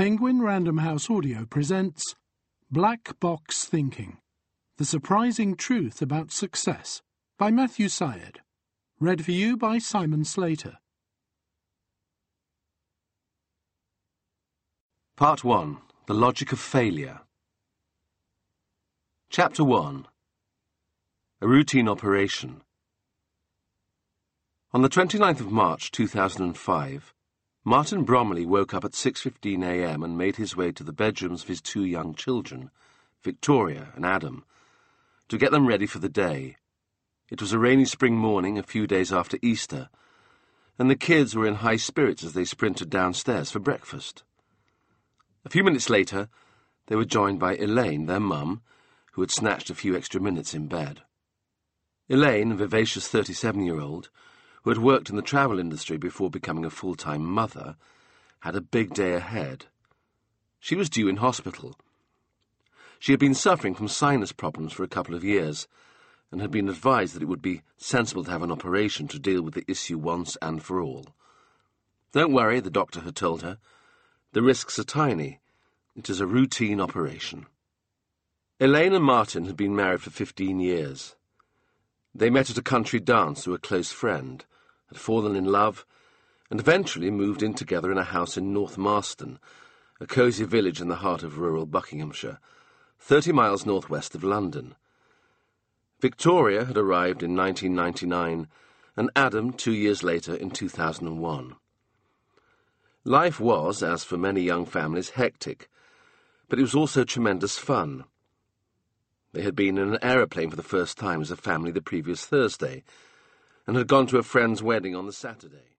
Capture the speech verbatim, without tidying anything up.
Penguin Random House Audio presents Black Box Thinking, The Surprising Truth About Success by Matthew Syed. Read for you by Simon Slater. Part one. The Logic of Failure. Chapter one. A Routine Operation. On the twenty-ninth of March two thousand five, Martin Bromley woke up at six fifteen a m and made his way to the bedrooms of his two young children, Victoria and Adam, to get them ready for the day. It was a rainy spring morning a few days after Easter, and the kids were in high spirits as they sprinted downstairs for breakfast. A few minutes later, they were joined by Elaine, their mum, who had snatched a few extra minutes in bed. Elaine, a vivacious thirty-seven-year-old, who had worked in the travel industry before becoming a full-time mother, had a big day ahead. She was due in hospital. She had been suffering from sinus problems for a couple of years, and had been advised that it would be sensible to have an operation to deal with the issue once and for all. Don't worry, the doctor had told her. The risks are tiny. It is a routine operation. Elaine and Martin had been married for fifteen years. They met at a country dance through a close friend, had fallen in love, and eventually moved in together in a house in North Marston, a cosy village in the heart of rural Buckinghamshire, thirty miles northwest of London. Victoria had arrived in nineteen ninety-nine, and Adam two years later in two thousand one. Life was, as for many young families, hectic, but it was also tremendous fun. They had been in an aeroplane for the first time as a family the previous Thursday, and had gone to a friend's wedding on the Saturday.